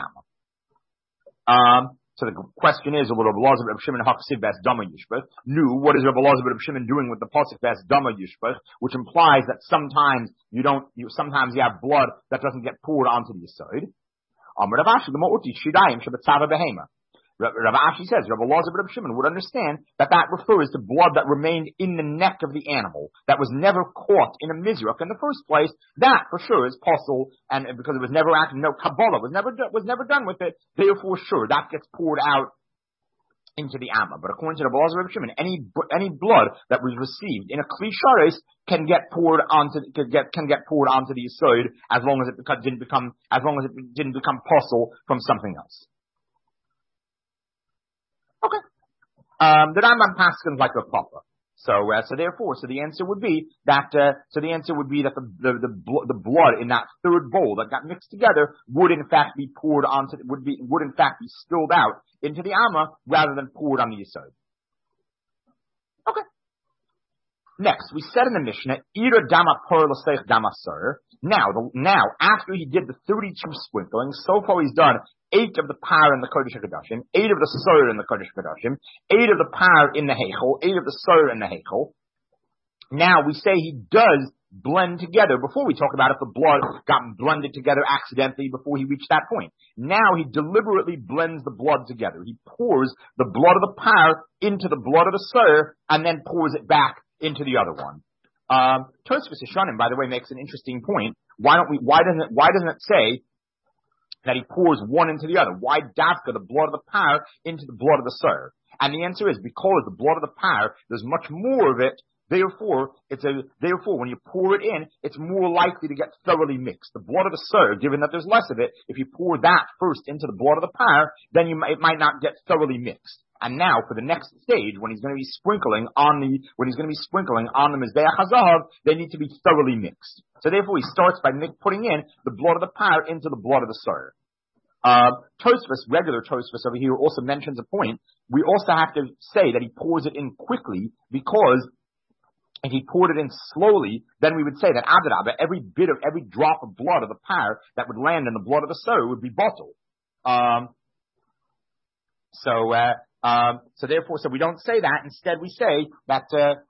Amma. So the question is, Rabbi Elazar Rabbi Shimon Hachsiv Bas Dama Yishbach. What is Rabbi Elazar Rabbi Shimon doing with the pasuk Bas Dama Yishbach, which implies that sometimes sometimes you have blood that doesn't get poured onto the Yisod. Rav Ashi, the Ma'uti Shidayim Shabbatzava Behema. Rav Ashi says, Rabbi Elazar Rabbi Shimon would understand that refers to blood that remained in the neck of the animal, that was never caught in a mizrach in the first place. That for sure is possible, and because it was never acted, no Kabbalah was never done with it. Therefore, sure, that gets poured out into the Amma. But according to Rabbi Elazar Rabbi Shimon, any blood that was received in a Kli Sharis can get poured onto the Yisod as long as it didn't become possible from something else. Okay. The Rambam paskins like Rav Papa. So the answer would be that the blood in that third bowl that got mixed together would in fact be spilled out into the Amma rather than poured on the Yisod. Okay. Next, we said in the Mishnah, Ira dama por l'seich dama sir. Now, after he did the 32 sprinklings, so far he's done 8 of the par in the Kodesh HaKodashim, 8 of the Sor in the Kodesh HaKodashim, 8 of the par in the Heichel, 8 of the Sor in the Heichel. Now we say he does blend together. Before we talk about if the blood got blended together accidentally before he reached that point. Now he deliberately blends the blood together. He pours the blood of the par into the blood of the Sor and then pours it back into the other one. Tosfos Yeshanim, by the way, makes an interesting point. Why doesn't it say that he pours one into the other? Why dafka the blood of the par into the blood of the Sor? And the answer is because the blood of the par, there's much more of it. Therefore, when you pour it in, it's more likely to get thoroughly mixed. The blood of the Sor, given that there's less of it, if you pour that first into the blood of the par, then it might not get thoroughly mixed. And now, for the next stage, when he's going to be sprinkling on the Mizbeach HaZahav, they need to be thoroughly mixed. So therefore, he starts by putting in the blood of the par into the blood of the Sor. Regular Tosfos over here also mentions a point. We also have to say that he pours it in quickly, because if he poured it in slowly, then we would say that Adarabah, every drop of blood of the par that would land in the blood of the Sor would be bottled. So therefore, we don't say that. Instead, we say that,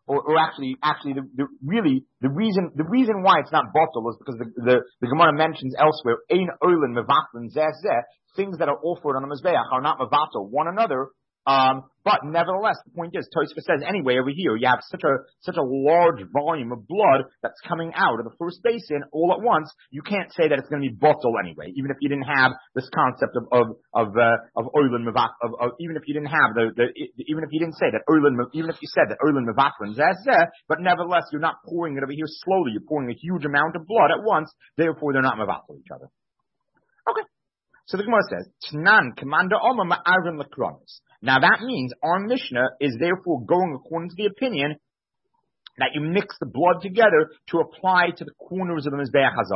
the reason why it's not bottled is because the Gemara mentions elsewhere, ein oilin mevatlin zeh zeh, things that are offered on the Mizbeach are not mevatel one another. But nevertheless, the point is, Tosfos says anyway over here, you have such a large volume of blood that's coming out of the first basin all at once. You can't say that it's going to be bottled anyway, even if you didn't have this concept of oilin mevat, even if you didn't have even if you didn't say that even if you said that oilin mevatlin zeh, but nevertheless, you're not pouring it over here slowly. You're pouring a huge amount of blood at once. Therefore, they're not mevatel each other. Okay. So the Gemara says, Tnan commander Oma ma'arin lekronos. Now that means our Mishnah is therefore going according to the opinion that you mix the blood together to apply to the corners of the Mizbeach HaZahav.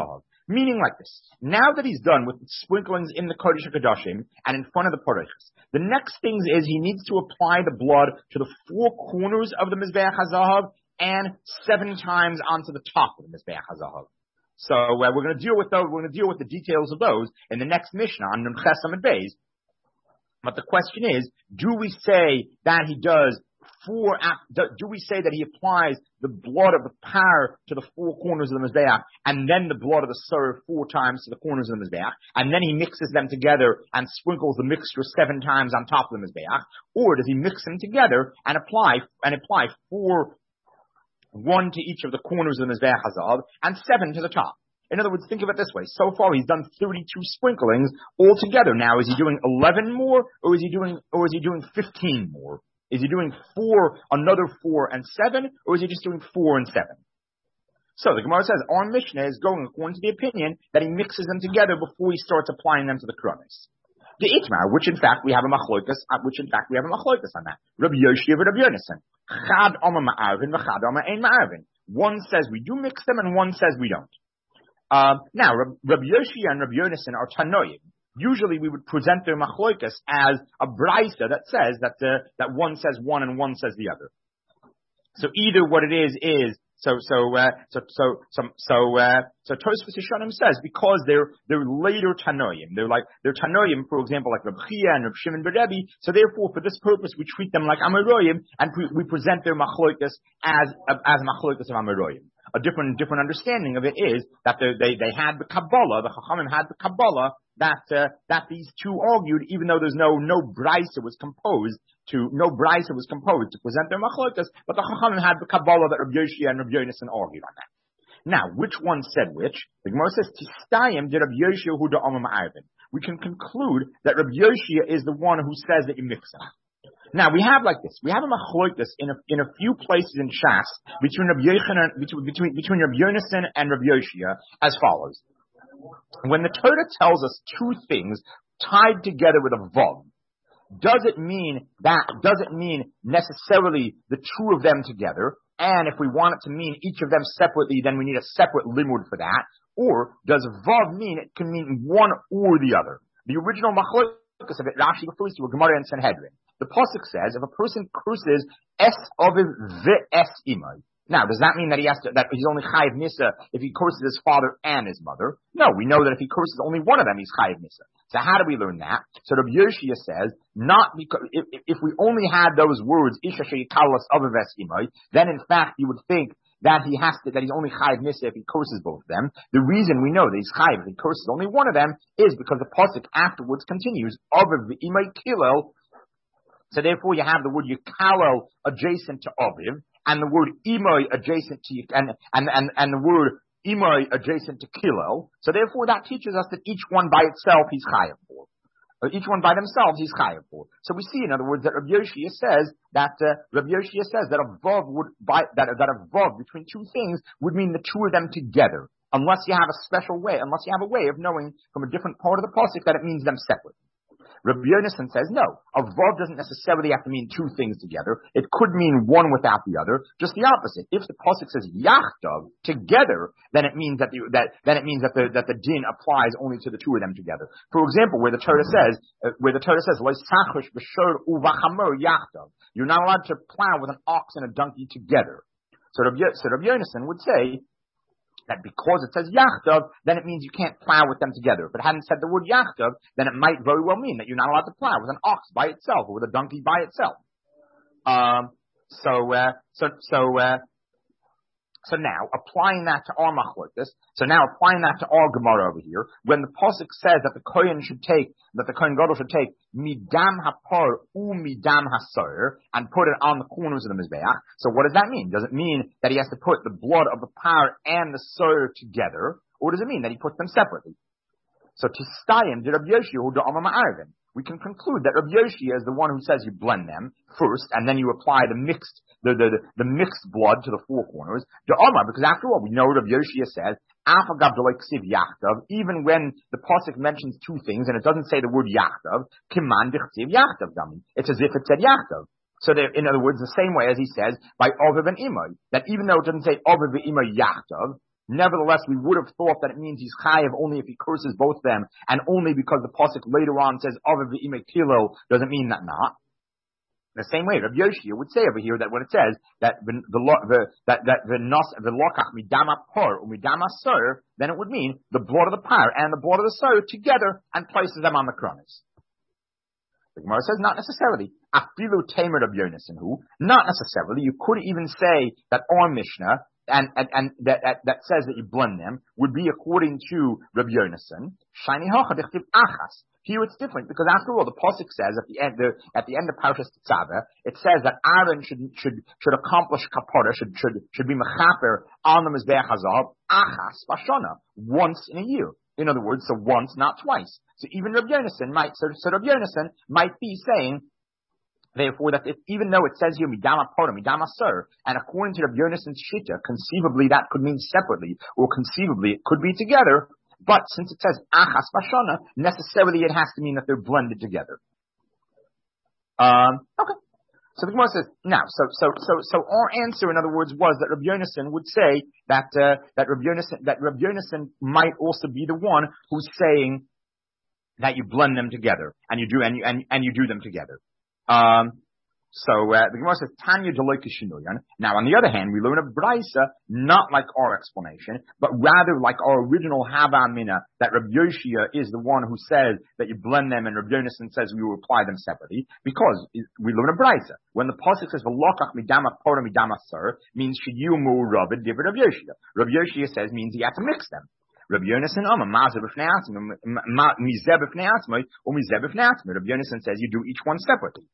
Meaning like this. Now that he's done with the sprinklings in the Kodesh HaKadoshim and in front of the Parechas, the next thing is he needs to apply the blood to the four corners of the Mizbeach HaZahav and 7 times onto the top of the Mizbeach HaZahav. So we're going to deal with those. We're going to deal with the details of those in the next Mishnah on Nun Ches Amud Beis. But the question is, do we say that he does do we say that he applies the blood of the par to the 4 corners of the Mizbeach and then the blood of the Sur 4 times to the corners of the Mizbeach, and then he mixes them together and sprinkles the mixture 7 times on top of the Mizbeach? Or does he mix them together and apply 4, 1 to each of the corners of the Mizbeach HaZahav and 7 to the top? In other words, think of it this way. So far he's done 32 sprinklings altogether. Now, is he doing 11 more or is he doing 15 more? Is he doing 4, another 4 and 7, or is he just doing 4 and 7? So the Gemara says our Mishnah is going according to the opinion that he mixes them together before he starts applying them to the Kronos. The Itmar, which in fact we have a machlokas on that. Rabbi Yoshi and Rabbi Yonasan. Chad Omer Ma'arvin, v'chad Omer Ein Ma'arvin. One says we do mix them and one says we don't. Now, Rabbi Yoshi and Rabbi Yonasan are Tanoim. Usually we would present their machlokas as a braisa that says that one says one and one says the other. So either what it is Tosfos Yeshanim says because they're later Tanoim. They're Tanoim, for example, like Reb Chia and Reb Shimon bar Rebbe. So therefore, for this purpose, we treat them like Amoraim and we present their machlokas as machlokas of Amoraim. A different understanding of it is that they had the Kabbalah, the Chachamim had the Kabbalah that these two argued, even though there's no brisa was composed to present their machlokas, but the Chachamim had the Kabbalah that Rabbi Yoshi and Rabbi Yonasan argued on that. Now, which one said which? The Gemara says Tistayim de Rabbi Yoshi hu de Omer Ma'arvin. We can conclude that Rabbi Yoshi is the one who says that you mix them. Now we have like this. We have a machlokas in a few places in Shas between Rabbi Yonasan and Rabbi Yoshia as follows. When the Torah tells us 2 things tied together with a vav, does it mean necessarily the 2 of them together? And if we want it to mean each of them separately, then we need a separate limud for that. Or does vav mean it can mean one or the other? The original machlokas of it, Rashi refers to a Gemara in Sanhedrin. The pasuk says if a person curses es aviv ve'es imay. Now, does that mean that that he's only chayiv nisa if he curses his father and his mother? No, we know that if he curses only one of them, he's chayiv nisa. So how do we learn that? So Rabbi Yoshia says, not because if we only had those words isha sheyikalas aviv ve'es imay, then in fact you would think that he's only chayiv nisa if he curses both of them. The reason we know that he's chayiv if he curses only one of them is because the pasuk afterwards continues aviv ve'imay kilel. So therefore you have the word yikalel adjacent to aviv, and the word imay adjacent to and the word imay adjacent to kilel. So therefore that teaches us that each one by itself he's chayav for. Or each one by themselves he's chayav for. So we see, in other words, that Rabbi Yoshia says that a vav between 2 things would mean the 2 of them together, unless you have a way of knowing from a different part of the pasuk that it means them separate. Rabbi Yonasan says, no, a vav doesn't necessarily have to mean 2 things together. It could mean one without the other. Just the opposite. If the pasuk says yachdav together, then it means that the din applies only to the 2 of them together. For example, where the Torah says, loisachush b'shor uvachamor yachdav, you're not allowed to plow with an ox and a donkey together. So Rabbi Yonasan would say that because it says yachdav, then it means you can't plow with them together. If it hadn't said the word yachdav, then it might very well mean that you're not allowed to plow with an ox by itself or with a donkey by itself. So now, applying that to our machlokas, applying that to our Gemara over here, when the pasuk says that the Kohen Gadol should take midam hapar midam hasar and put it on the corners of the mizbeach. So what does that mean? Does it mean that he has to put the blood of the par and the sar together, or does it mean that he puts them separately? So Tistayim did Rabbi Yoshia hu da'amar ma'arvin. We can conclude that Rabbi Yoshia is the one who says you blend them first, and then you apply the mixed blood to the 4 corners. Da'amar, because after all, we know Rabbi Yoshia says, even when the pasuk mentions 2 things and it doesn't say the word yachdav, kiman dichtiv yachdav dami. It's as if it said yachdav. So in other words, the same way as he says by aviv and imay, that even though it doesn't say aviv and imay yachdav, Nevertheless, we would have thought that it means he's chayav only if he curses both of them, and only because the pasuk later on says Aviv v'imei kilo doesn't mean that not. The same way, Rabbi Yoshia would say over here that when it says that the lokach midama por midama sir, then it would mean the blood of the par and the blood of the sir together and places them on the kronos. The Gemara says not necessarily. Afilu tamer Rabbi Yonasan who not necessarily. You could even say that our Mishnah and that says that you blend them would be according to Rabbi Yonasan. Shiny hachadechtiv achas. Here it's different because after all, the pasuk says at the end of Parashas Tetzaveh, it says that Aaron should accomplish kapara, should be mechaper on the mizbeach hazav achas bashana, once in a year. In other words, so once, not twice. So even Rabbi Yonasan might be saying, therefore, that even though it says here midama pora, midama sir, and according to Rabbi Yonasan's shita, conceivably that could mean separately, or conceivably it could be together. But since it says achas bashana, necessarily it has to mean that they're blended together. Okay. So the Gemara says now. So our answer, in other words, was that Rabbi Yonasan would say that Rabbi Yonasan might also be the one who's saying that you blend them together and you do them together. So the Gemara says Tanya Deloy Kishinuyan. Now, on the other hand, we learn a brisa not like our explanation, but rather like our original Hava Mina, that Rabbi Yoshia is the one who says that you blend them, and Rabbi Yonasan says we will apply them separately, because we learn a brisa. When the pasuk says V'lokach midama pora midama sir, means sheyumu rabid divrei Rabbi Yoshia. Rabbi Yoshia says means you have to mix them. Rabbi Yonasan mazeh b'fnei atzmai, mizeh b'fnei atzmai, or mizeh b'fnei atzmai. Rabbi Yonasan says you do each one separately.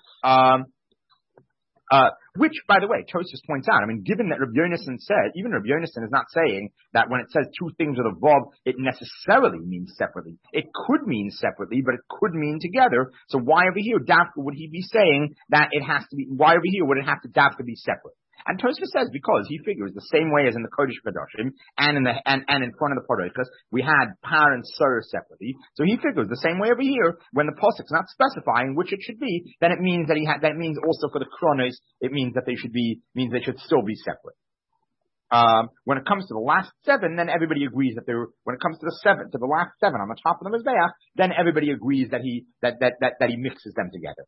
Which, by the way, Tosfos points out, I mean, given that Rabbi Yonasan said, even Rabbi Yonasan is not saying that when it says two things with a vav, it necessarily means separately. It could mean separately, but it could mean together. So why over here, Dafka, would he be saying that it has to be, why over here would it have to Dafka be separate? And Tosfos says because he figures the same way as in the Kodesh Kadoshim and in front of the Parashas, we had par and sur separately. So he figures the same way over here when the pasuk's not specifying which it should be, then it means that means also for the Kronos, it means that they should still be separate. When it comes to the last seven, then everybody agrees that when it comes to the last seven on the top of the Mizbeach, then everybody agrees that he mixes them together.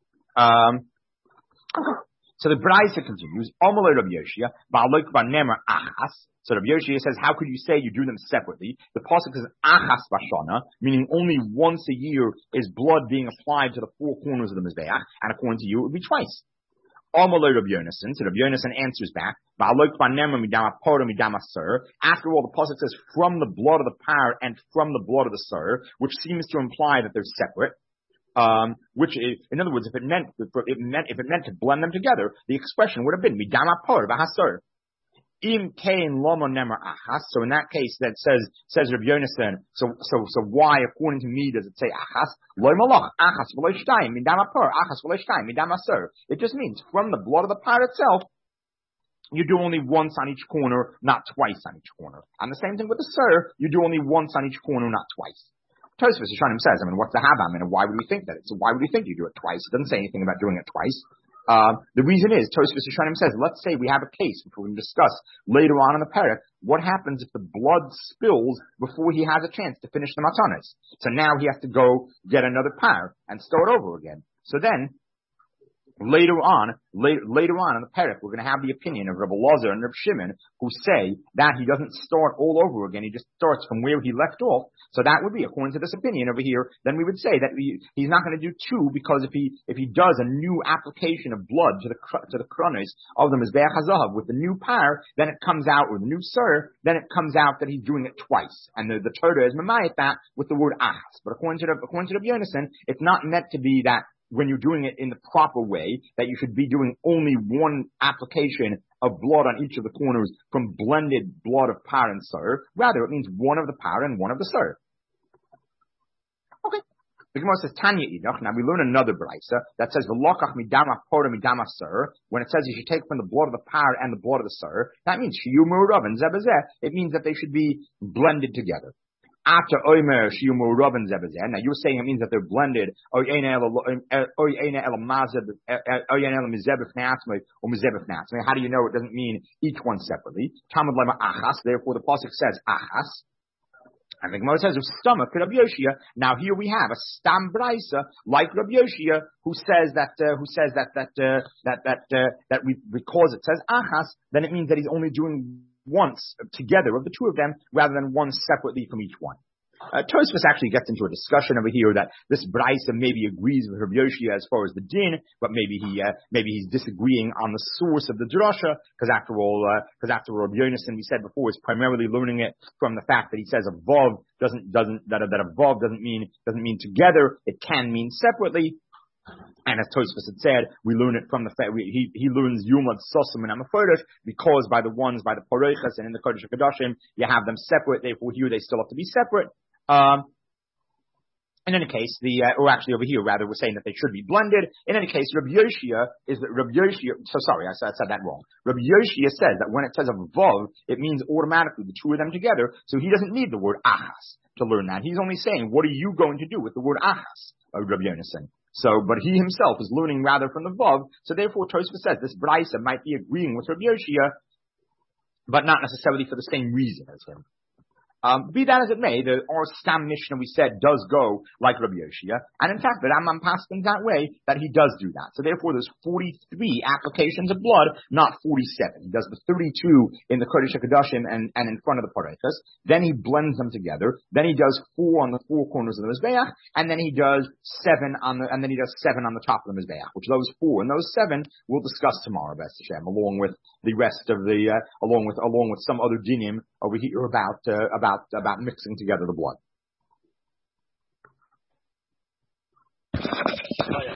So the Braisa continues, Omalei Rabbi Yoshia, Ba'aloik Ba'nemer Achas. So Rabbi Yoshia says, how could you say you do them separately? The pasuk says Achas Bashana, meaning only once a year is blood being applied to the four corners of the Mizbeach, and according to you, it would be twice. Omalei Rabbi Yonasan. So Rabbi Yonasan answers back, Ba'aloik Ba'nemer Midama Pora Midama Sir. After all, the pasuk says from the blood of the par and from the blood of the Sir, which seems to imply that they're separate. Which is, in other words, if it meant to blend them together, the expression would have been midama por v'hasor. Im kein lomo nemer achas. So in that case, that says Rabbi Yonasan. So why, according to me, does it say achas? Lo malach achas v'lo shtayim midama por achas v'lo shtayim midama sor. It just means from the blood of the par itself, you do only once on each corner, not twice on each corner. And the same thing with the sir, you do only once on each corner, not twice. Tosfos Yishanim says, what's the Hava? Why would we think that? So why would we think you do it twice? It doesn't say anything about doing it twice. The reason is, Tosfos Yishanim says, let's say we have a case, which we can discuss later on in the parak, what happens if the blood spills before he has a chance to finish the matanas? So now he has to go get another par and start over again. So then, later on in the parak, we're going to have the opinion of Rabbi Lazar and Rabbi Shimon, who say that he doesn't start all over again. He just starts from where he left off. So that would be, according to this opinion over here, then we would say that he's not going to do two, because if he does a new application of blood to the kronos of the Mizbeach HaZahav with the new par, then it comes out, or the new sir, then it comes out that he's doing it twice. And the Torah is mamayat that with the word achas. But according to Rabbi Yonasan, it's not meant to be that when you're doing it in the proper way, that you should be doing only one application of blood on each of the corners from blended blood of par and sir. Rather, it means one of the par and one of the sir. Okay. The Gemara says, Tanya Enoch. Now we learn another brisa that says, V'lokach midama pora midama sir. When it says you should take from the blood of the par and the blood of the sir, that means shiyumu rav and zebazeh. It means that they should be blended together. After Oimer Shiumu Robin Zebezen. Now you're saying it means that they're blended. How do you know it doesn't mean each one separately? Talmud Lema Achas. Therefore, the pasuk says Achas. And the Gemara says of stomach Rabbi Yoshia. Now here we have a stam brisa like Rabbi Yoshia who says that because it says Achas, then it means that he's only doing once together of the two of them rather than one separately from each one. Tosfos actually gets into a discussion over here that this brisa maybe agrees with Rabbi Yoshia as far as the din, but maybe he's disagreeing on the source of the drasha, because after all, Rabbi Yonason, we said before, is primarily learning it from the fact that he says a vav doesn't mean together, it can mean separately. And as Tosfos had said, we learn it from the fact he learns Yumad Sosim and Amafodesh because by the Parochas and in the Kodesh HaKodashim, you have them separate. Therefore, here they still have to be separate. In any case, or actually over here, rather, we're saying that they should be blended. In any case, Rabbi Yoshia, I said that wrong. Rabbi Yoshia says that when it says a vav, it means automatically the two of them together, so he doesn't need the word achas to learn that. He's only saying, what are you going to do with the word achas, Rabbi Yonason? So, but he himself is learning rather from the vav, so therefore Tosfos says this brisa might be agreeing with Rabbi Yoshia, but not necessarily for the same reason as him. Be that as it may, our Stam Mishnah, we said, does go like Rabbi Yoshia, and in fact, the Rambam passes that way, that he does do that. So therefore, there's 43 applications of blood, not 47. He does the 32 in the Kodesh HaKodashim and in front of the Parechas. Then he blends them together. Then he does 4 on the 4 corners of the Mizbeach, and then he does 7 on the top of the Mizbeach, which those 4 and those 7 we'll discuss tomorrow, B'ez Hashem, along with the rest of along with some other dinim over here about mixing together the blood.